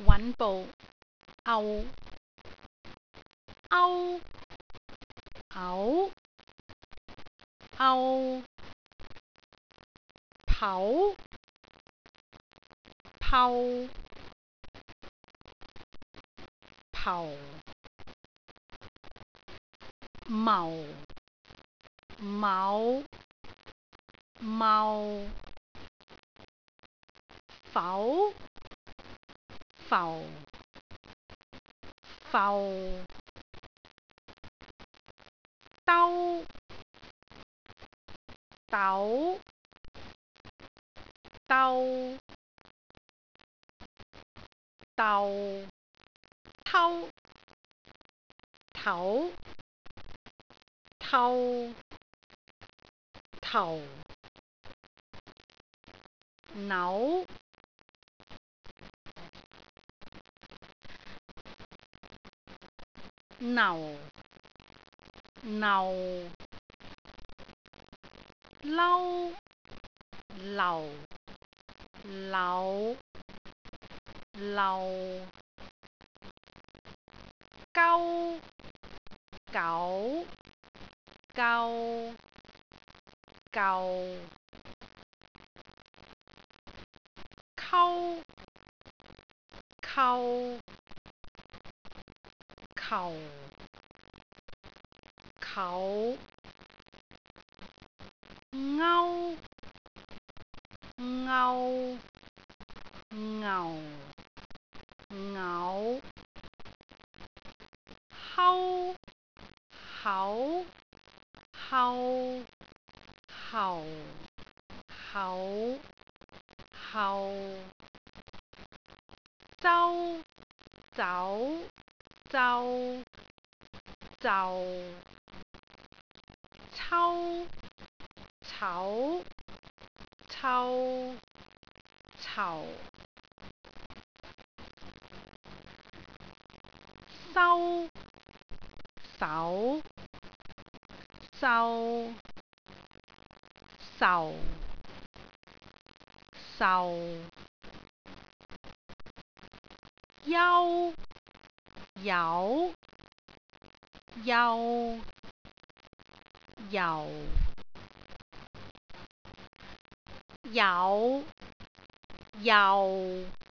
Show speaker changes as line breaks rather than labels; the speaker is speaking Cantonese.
穩步牛歐牛牛刨泡刨謀卯茂否浮浮兜斗兜斗偷頭偷頭扭牛牛嬲流柳流鳩狗鳩夠溝溝球球勾勾牛牛睺口睺喉口後周走周就抽丑抽籌收手收愁愁憂有憂油有油